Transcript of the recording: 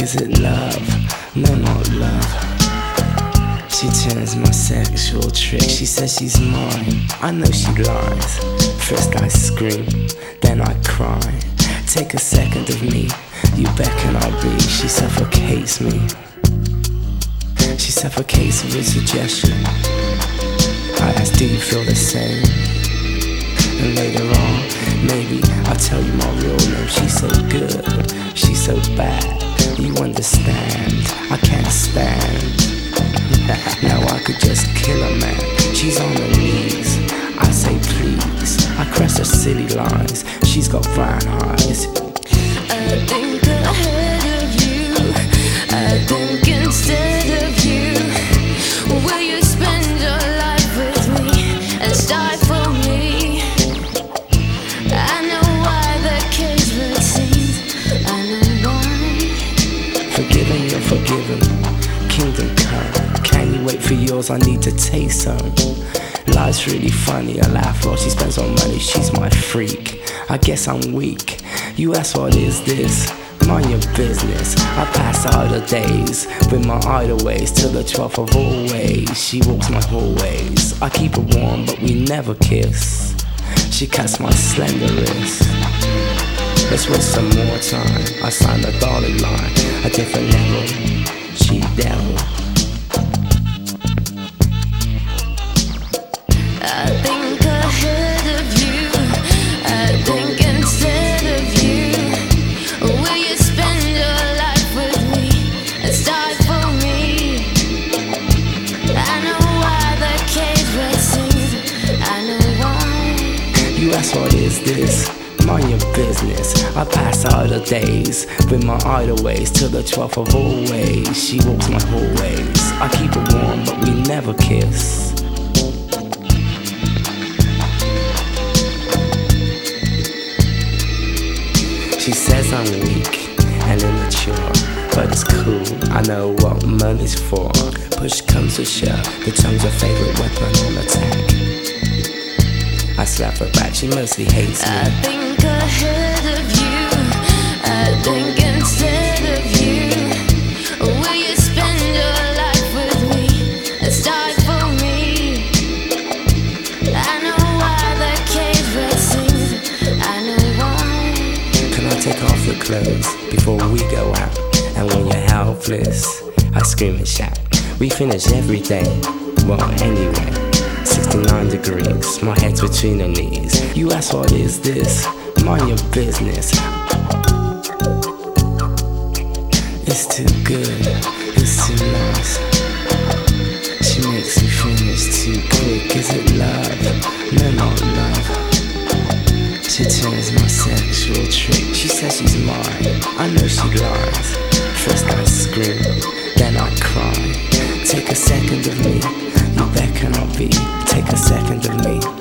is it love? No, not love. She turns my sexual trick. She says she's mine. I know she lies. First I scream, then I cry. Take a second of me, you beckon I'll be. She suffocates me. She suffocates with suggestion. I ask, do you feel the same? And later on, maybe I'll tell you my real name. She's so good, she's so bad. You understand, I can't stand. Now I could just kill a man. She's on her knees, I say please. I cross her silly lines, she's got brown eyes. I think ahead of you, I think instead of you. Will you spend your life with me and stifle me? I know why the cage break sings, I know why. Forgiven, you're forgiven, kingdom come. Can you wait for yours? I need to taste some. Life's really funny, I laugh while she spends on money. She's my freak, I guess I'm weak. You ask what is this? Mind your business. I pass out the days with my idle ways till the 12th of always. She walks my hallways, I keep her warm but we never kiss. She cuts my slender wrist. Let's waste some more time. I sign the dotted line, a different level. She devil. I think ahead of you, I think instead of you. Will you spend your life with me and stifle me? I know why the cage break sings, I know why. You ask what is this? Mind your business. I pass out the days with my idle ways till the 12th of always. She walks my hallways, I keep her warm but we never kiss. She says I'm weak and immature, but it's cool, I know what money's for. Push comes to shove, the tongue's her favorite weapon on attack. I slap her back, she mostly hates me. I think ahead of you, I think instead of you. Will you spend your life with me and stifle me? I know why the cage break sings, I know why. Can I take off your clothes before we go out? And when you're helpless, I scream and shout. We finish every day, well anyway. 69 degrees, my head's between her knees. You ask what is this? Mind your business. It's too good, it's too nice. She makes you finish too quick. Is it love? No, not love. She turns my sexual trick. She says she's mine, I know she lies. First I scream, then I cry. Take a second of me, you beckon I'll be. Take a second of me.